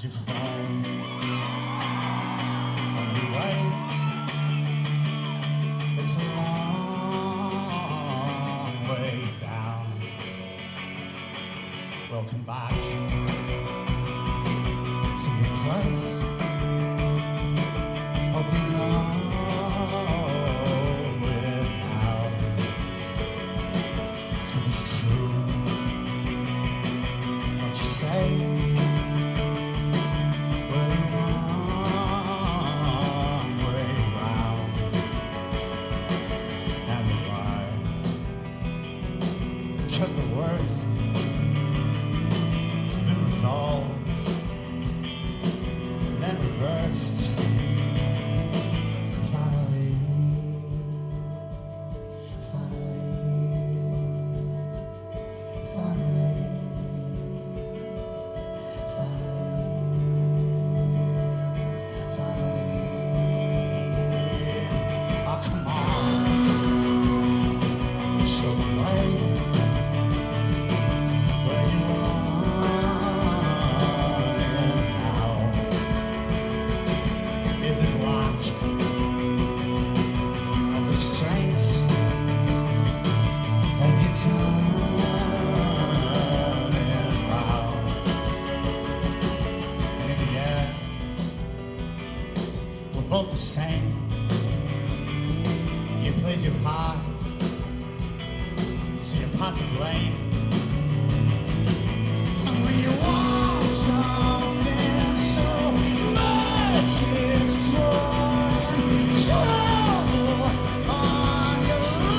you fall on your way? It's a long way down. Welcome back to your place. Hope you know it now, 'cause it's true what you say. We're a long way round, and the lie cut the worst. It's been resolved and then reversed. Finally, oh, come on, show the way where you are now. Is it lack of restraints as you turn it round? And in the air, we're both the same. You played your part, so your part to blame. And when you want something so much, it's control on your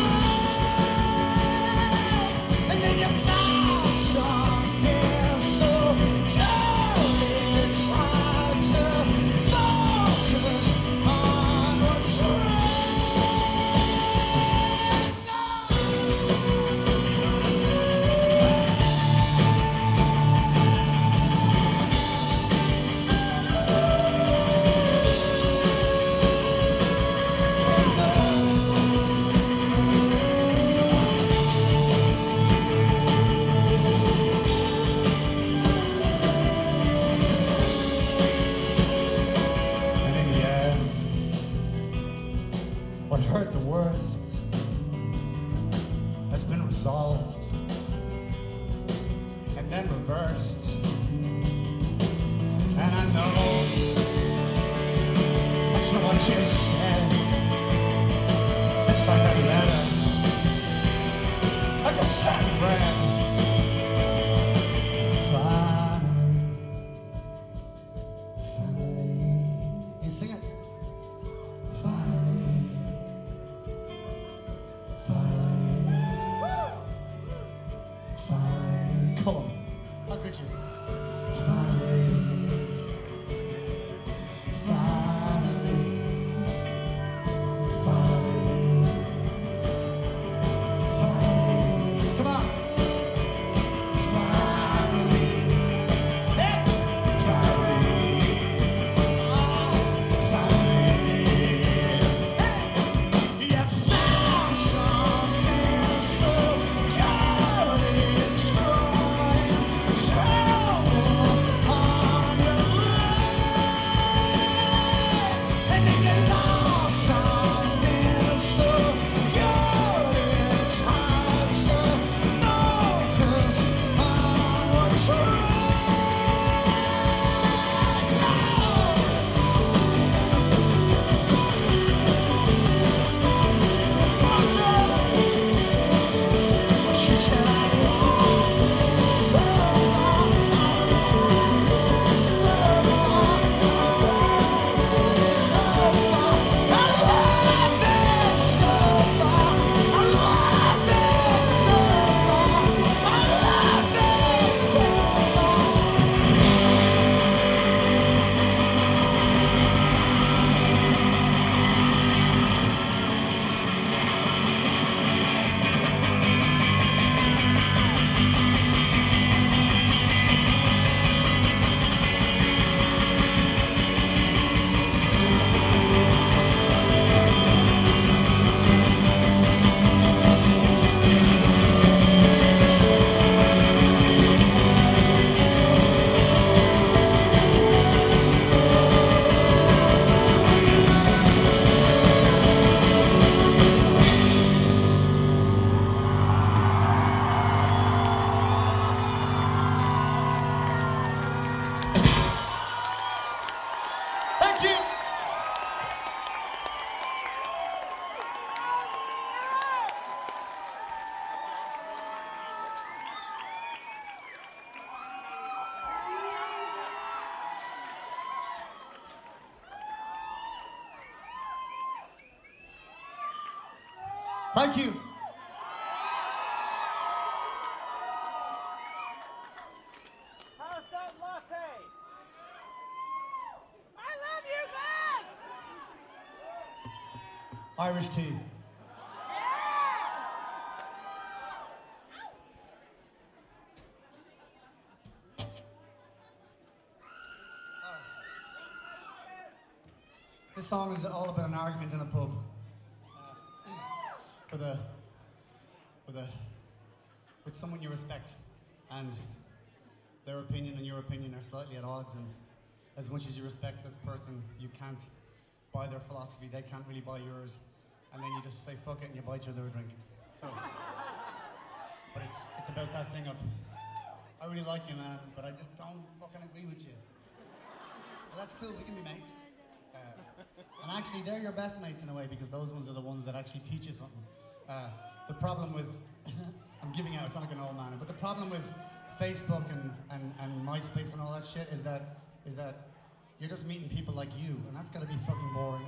life. And then you found something so good, it's hard to focus on what's right. Thank you. How's that latte? I love you, man! Irish tea. This song is all about an argument in a pub. With someone you respect, and their opinion and your opinion are slightly at odds, and as much as you respect this person, you can't buy their philosophy, they can't really buy yours, and then you just say fuck it and you buy each other a drink. So, but it's about that thing of, I really like you, man, but I just don't fucking agree with you. Well, that's cool, we can be mates. And actually, they're your best mates in a way, because those ones are the ones that actually teach you something. The problem with, I'm giving out, it's not like an old man, but the problem with Facebook and MySpace and all that shit is that you're just meeting people like you, and that's gotta be fucking boring.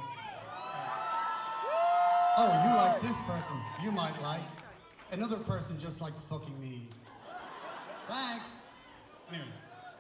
Oh, you like this person, you might like another person just like fucking me. Thanks. Anyway.